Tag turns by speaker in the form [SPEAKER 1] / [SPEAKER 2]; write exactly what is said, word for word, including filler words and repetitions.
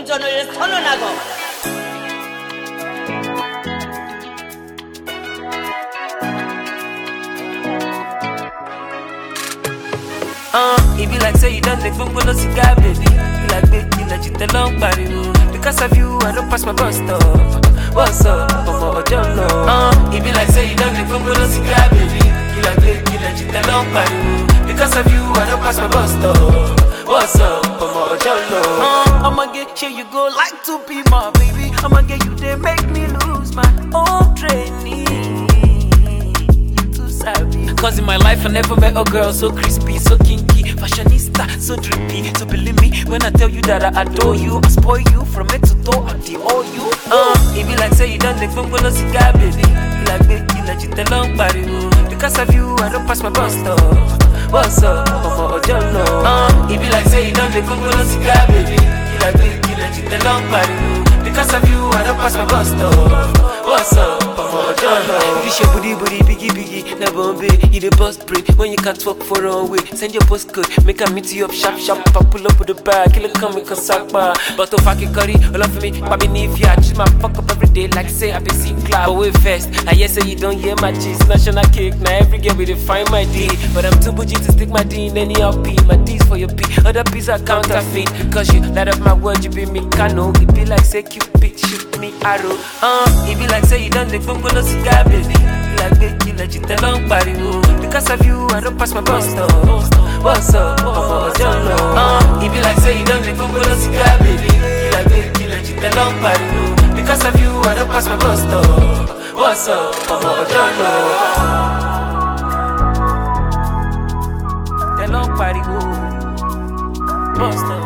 [SPEAKER 1] 도전을 선언하고
[SPEAKER 2] Uh, it be like say you done the phone, no cigar, baby. You like baby, like you tell long body. Because of you, I don't pass my bus stop. What's up, Mama Ojolo? Uh, it be like say you done the phone, no cigar, baby. You like baby, like you tell long body. Because of you, I don't pass my bus stop. What's up, Mama Ojolo? Uh, I'ma get here, you go like to be my baby. I'ma get you there, make me lose my own training. Cause in my life I never met a girl so crispy, so kinky, fashionista, so drippy. So believe me when I tell you that I adore you, I spoil you from head to toe, I deal you. Uh, it be like say you done the phone, no cigar, baby. You like baby, like you tell long body. Because of you, I don't pass my bus stop. What's up, Mama Ojolo? Uh, it be like say you done the phone, no cigar, baby. You like baby, like you tell long body. Because of you, I don't pass my bus stop. What's up, Mama Ojolo? This your booty, booty, biggie, biggie. Na Bombay, you the boss break when you can't walk for a way. Send your postcode, make a meet you up sharp, sharp. I pull up with the bag, kill it, come and sakpa. But if I can curry, all of me, baby, need ya. Just my fuck up every day, like say I be sick club. But wait first, I hear say you don't hear my cheese. National cake, now every girl we define my D. But I'm too bougie to stick my D in any L P. My D's for your P, other P's are counterfeit. Because you light up my word, you be me cano. It be like say Cupid, shoot me arrow. Uh, it be like say you done the phone, no cigar, baby. You like baby, like you tell long body. Because of you, I don't pass my bus stop. What's up, Mama Ojolo? Uh, it be like say you done the phone, no cigar, baby. You like baby, like you tell long body. Because of you, I don't pass my bus stop. What's up, Mama Ojolo? Tell long body, bus stop.